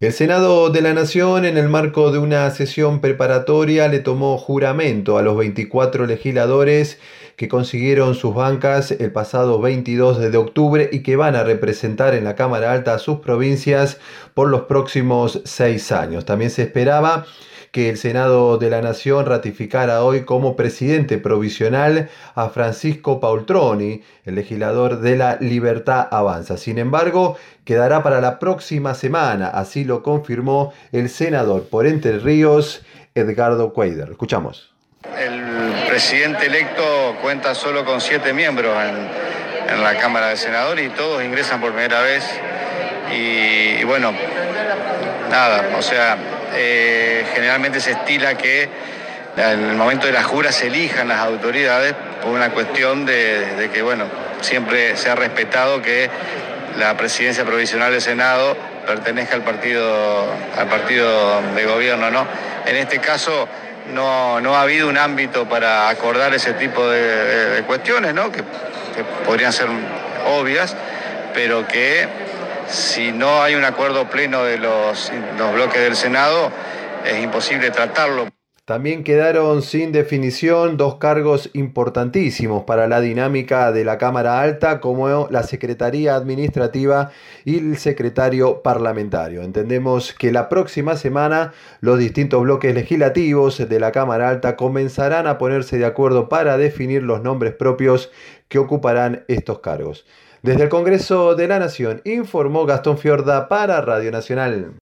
El Senado de la Nación, en el marco de una sesión preparatoria, le tomó juramento a los 24 legisladores que consiguieron sus bancas el pasado 22 de octubre y que van a representar en la Cámara Alta a sus provincias por los próximos 6 años. También se esperaba que el Senado de la Nación ratificara hoy como presidente provisional a Francisco Paultroni, el legislador de la Libertad Avanza. Sin embargo, quedará para la próxima semana, así lo confirmó el senador por Entre Ríos, Edgardo Cuéllar. Escuchamos. El presidente electo cuenta solo con 7 miembros en la Cámara de Senadores y todos ingresan por primera vez. Y bueno, nada, o sea, generalmente se estila que en el momento de la jura se elijan las autoridades por una cuestión de que, bueno, siempre se ha respetado que la presidencia provisional del Senado pertenezca al partido de gobierno, ¿no? En este caso no ha habido un ámbito para acordar ese tipo de cuestiones, ¿no? Que podrían ser obvias, pero que si no hay un acuerdo pleno de los bloques del Senado, es imposible tratarlo. También quedaron sin definición dos cargos importantísimos para la dinámica de la Cámara Alta, como la Secretaría Administrativa y el Secretario Parlamentario. Entendemos que la próxima semana los distintos bloques legislativos de la Cámara Alta comenzarán a ponerse de acuerdo para definir los nombres propios que ocuparán estos cargos. Desde el Congreso de la Nación, informó Gastón Fiorda para Radio Nacional.